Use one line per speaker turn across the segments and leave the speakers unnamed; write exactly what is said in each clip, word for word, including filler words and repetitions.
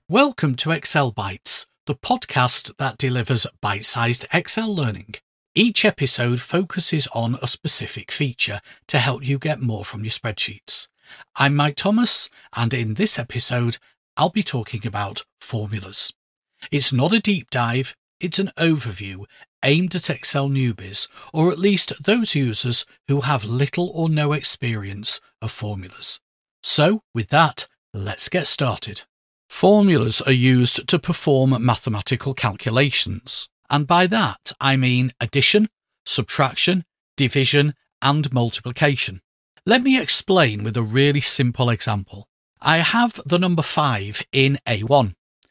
Welcome to Excel Bytes, the podcast that delivers bite-sized Excel learning. Each episode focuses on a specific feature to help you get more from your spreadsheets. I'm Mike Thomas, and in this episode, I'll be talking about formulas. It's not a deep dive, it's an overview aimed at Excel newbies, or at least those users who have little or no experience of formulas. So, with that, let's get started. Formulas are used to perform mathematical calculations, and by that I mean addition, subtraction, division, and multiplication. Let me explain with a really simple example. I have the number five in A one.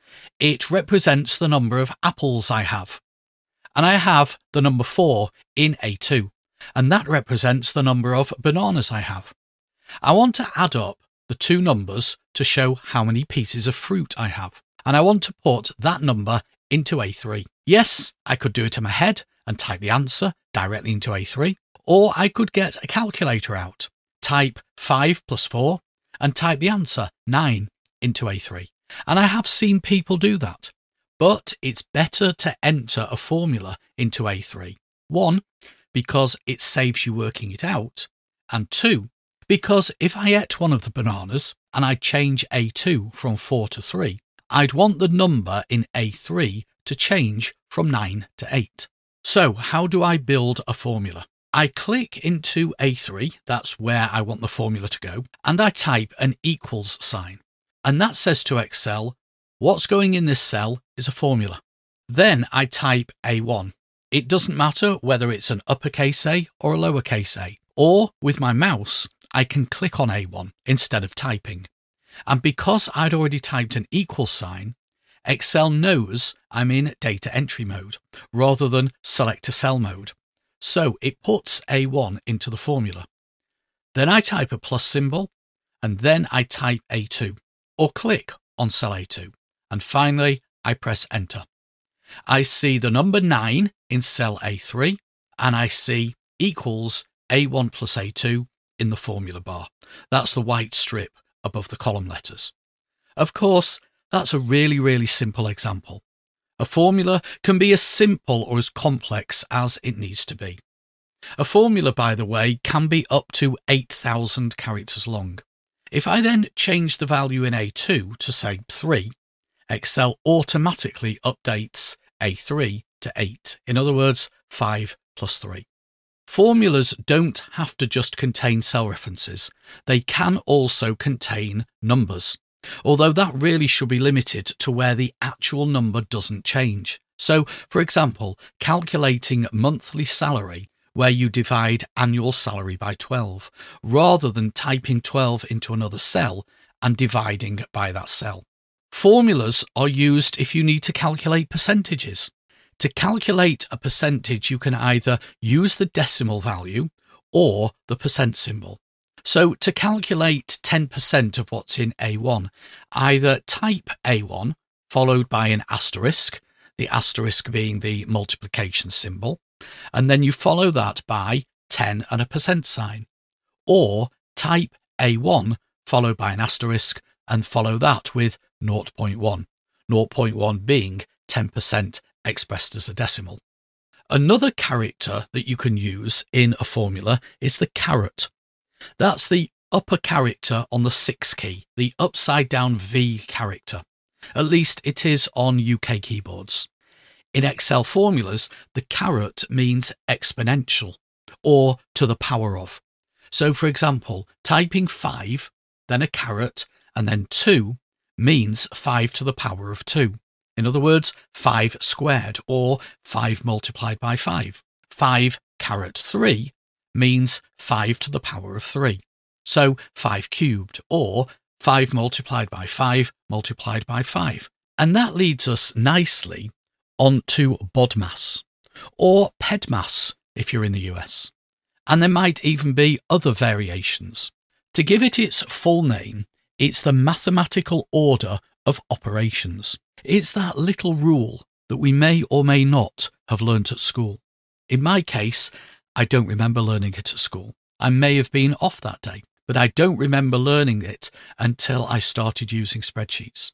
It represents the number of apples I have. And I have the number four in A two, and that represents the number of bananas I have. I want to add up the two numbers to show how many pieces of fruit I have, and I want to put that number into A three. Yes, I could do it in my head and type the answer directly into A three, or I could get a calculator out, type five plus four, and type the answer nine into A three. And I have seen people do that, but it's better to enter a formula into A three. One, because it saves you working it out, and two, because if I ate one of the bananas and I change A two from four to three, I'd want the number in A three to change from nine to eight. So how do I build a formula? I click into A three, that's where I want the formula to go, and I type an equals sign. And that says to Excel, what's going in this cell is a formula. Then I type A one. It doesn't matter whether it's an uppercase A or a lowercase a, or with my mouse, I can click on A one instead of typing. And because I'd already typed an equal sign, Excel knows I'm in data entry mode rather than select a cell mode. So it puts A one into the formula. Then I type a plus symbol, and then I type A two, or click on cell A two. And finally, I press enter. I see the number nine in cell A three, and I see equals A one plus A two in the formula bar. That's the white strip above the column letters. Of course, that's a really, really simple example. A formula can be as simple or as complex as it needs to be. A formula, by the way, can be up to eight thousand characters long. If I then change the value in A two to, say, three, Excel automatically updates A three to eight. In other words, five plus three. Formulas don't have to just contain cell references. They can also contain numbers, although that really should be limited to where the actual number doesn't change. So, for example, calculating monthly salary where you divide annual salary by twelve, rather than typing twelve into another cell and dividing by that cell. Formulas are used if you need to calculate percentages. To calculate a percentage, you can either use the decimal value or the percent symbol. So to calculate ten percent of what's in A one, either type A one followed by an asterisk, the asterisk being the multiplication symbol, and then you follow that by ten and a percent sign, or type A one followed by an asterisk and follow that with zero point one, zero point one being ten percent expressed as a decimal. Another character that you can use in a formula is the caret. That's the upper character on the six key, the upside down V character. At least it is on U K keyboards. In Excel formulas, the caret means exponential, or to the power of. So for example, typing five, then a caret, and then two means five to the power of two. In other words, five squared, or five multiplied by five. five caret three means five to the power of three. So five cubed, or five multiplied by five multiplied by five. And that leads us nicely onto BODMAS, or PEDMAS if you're in the U S. And there might even be other variations. To give it its full name, it's the mathematical order of operations. It's that little rule that we may or may not have learnt at school. In my case, I don't remember learning it at school. I may have been off that day, but I don't remember learning it until I started using spreadsheets.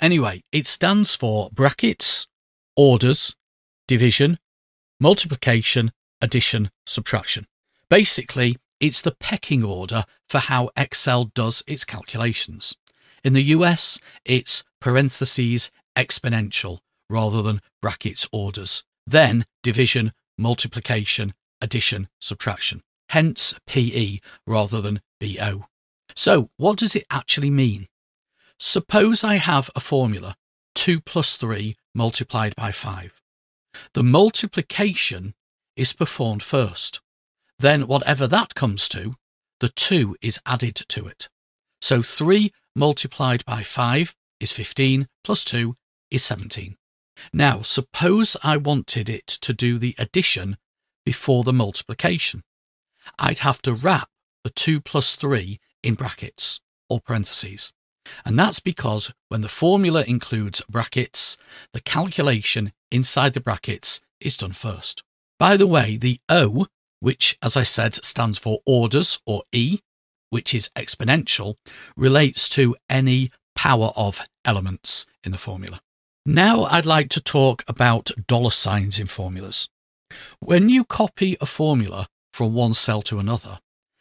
Anyway, it stands for brackets, orders, division, multiplication, addition, subtraction. Basically, it's the pecking order for how Excel does its calculations. In the U S, it's parentheses exponential rather than brackets orders, then division, multiplication, addition, subtraction. Hence P E rather than B O. So what does it actually mean? Suppose I have a formula, two plus three multiplied by five. The multiplication is performed first. Then whatever that comes to, the two is added to it. So three multiplied by five is fifteen, plus two is seventeen. Now, suppose I wanted it to do the addition before the multiplication. I'd have to wrap the two plus three in brackets or parentheses. And that's because when the formula includes brackets, the calculation inside the brackets is done first. By the way, the O, which, as I said, stands for orders, or E, which is exponential, relates to any power of elements in the formula. Now I'd like to talk about dollar signs in formulas. When you copy a formula from one cell to another,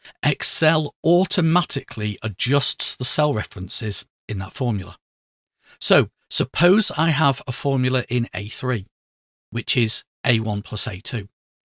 Excel automatically adjusts the cell references in that formula. So suppose I have a formula in A three, which is A one plus A two.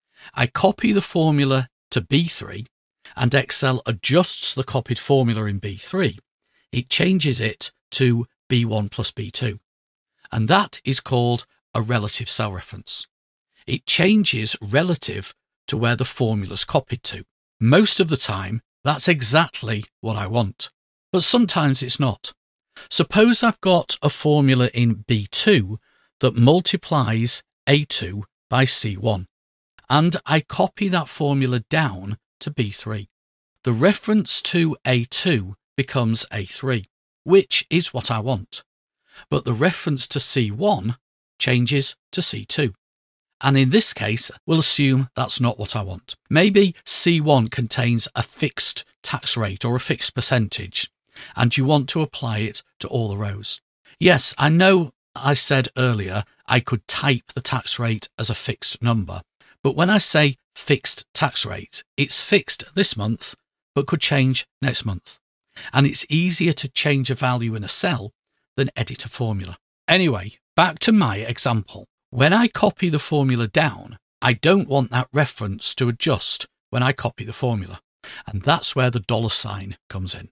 I copy the formula to B three, and Excel adjusts the copied formula in B three. It changes it to B one plus B two, and that is called a relative cell reference. It changes relative to where the formula's copied to. Most of the time, that's exactly what I want, but sometimes it's not. Suppose I've got a formula in B two that multiplies A two by C one, and I copy that formula down to B three. The reference to A two becomes A three, which is what I want, but the reference to C one changes to C two. And in this case, we'll assume that's not what I want. Maybe C one contains a fixed tax rate or a fixed percentage, and you want to apply it to all the rows. Yes, I know I said earlier I could type the tax rate as a fixed number, but when I say fixed tax rate, it's fixed this month, but could change next month. And it's easier to change a value in a cell than edit a formula. Anyway, back to my example. When I copy the formula down, I don't want that reference to adjust when I copy the formula, and that's where the dollar sign comes in.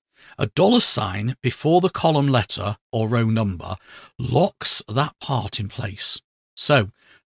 A dollar sign before the column letter or row number locks that part in place. So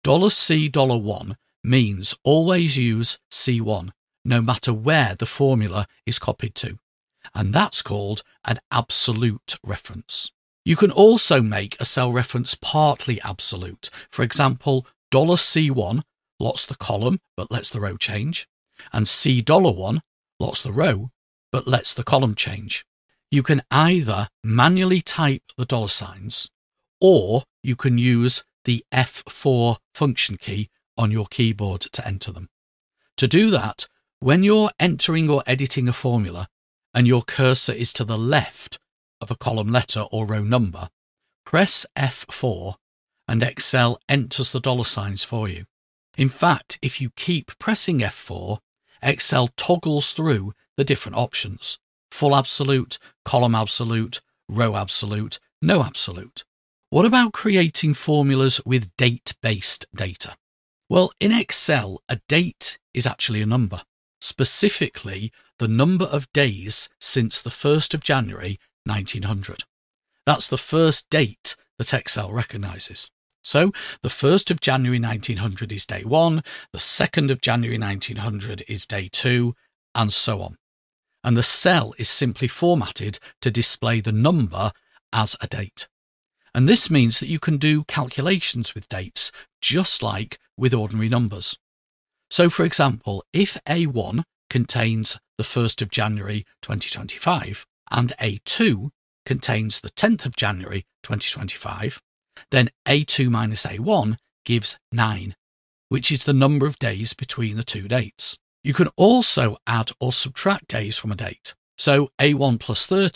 $C one means always use C one, no matter where the formula is copied to, and that's called an absolute reference. You can also make a cell reference partly absolute. For example, $C one locks the column but lets the row change, and C one locks the row but lets the column change. You can either manually type the dollar signs, or you can use the F four function key on your keyboard to enter them. To do that, when you're entering or editing a formula and your cursor is to the left of a column letter or row number, press F four and Excel enters the dollar signs for you. In fact, if you keep pressing F four, Excel toggles through the different options: full absolute, column absolute, row absolute, no absolute. What about creating formulas with date-based data? Well, in Excel, a date is actually a number, specifically the number of days since the first of January nineteen hundred. That's the first date that Excel recognises. So the first of January nineteen hundred is day one, the second of January nineteen hundred is day two, and so on. And the cell is simply formatted to display the number as a date. And this means that you can do calculations with dates, just like with ordinary numbers. So for example, if A one contains the first of January twenty twenty-five, and A two contains the tenth of January twenty twenty-five, then A two minus A one gives nine, which is the number of days between the two dates. You can also add or subtract days from a date. So A one plus thirty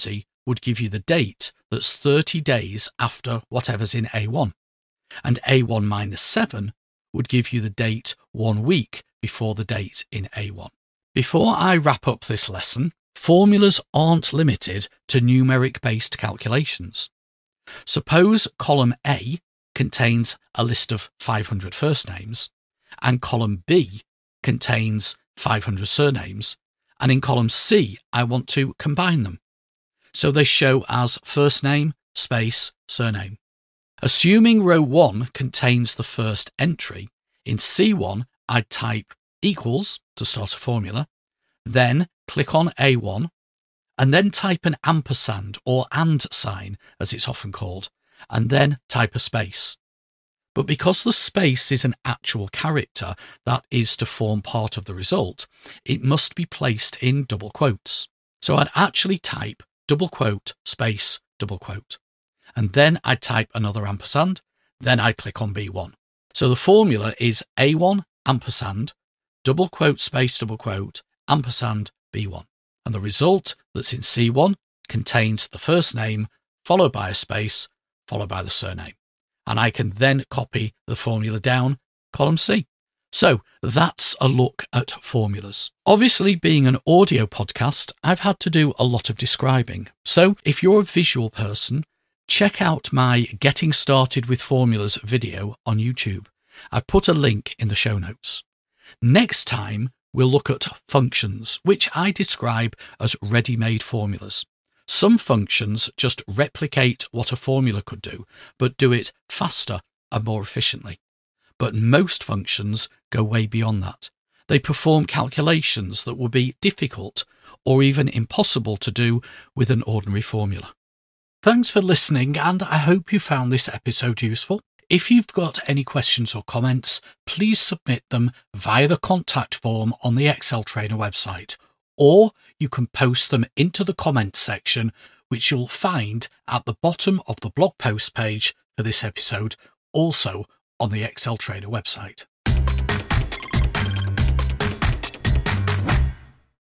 would give you the date that's thirty days after whatever's in A one. And A one minus seven would give you the date one week before the date in A one. Before I wrap up this lesson, formulas aren't limited to numeric-based calculations. Suppose column A contains a list of five hundred first names, and column B contains five hundred surnames, and in column C I want to combine them. So they show as first name, space, surname. Assuming row one contains the first entry, in C one I'd type equals to start a formula, then click on A one, and then type an ampersand or and sign, as it's often called, and then type a space. But because the space is an actual character that is to form part of the result, it must be placed in double quotes. So I'd actually type double quote, space, double quote. And then I'd type another ampersand, then I'd click on B one. So the formula is A one, ampersand, double quote, space, double quote, ampersand, B one. And the result that's in C one contains the first name, followed by a space, followed by the surname. And I can then copy the formula down column C. So that's a look at formulas. Obviously, being an audio podcast, I've had to do a lot of describing. So if you're a visual person, check out my Getting Started with Formulas video on YouTube. I've put a link in the show notes. Next time, we'll look at functions, which I describe as ready-made formulas. Some functions just replicate what a formula could do, but do it faster and more efficiently. But most functions go way beyond that. They perform calculations that would be difficult or even impossible to do with an ordinary formula. Thanks for listening, and I hope you found this episode useful. If you've got any questions or comments, please submit them via the contact form on the Excel Trainer website, or you can post them into the comments section, which you'll find at the bottom of the blog post page for this episode, also on the Excel Trainer website.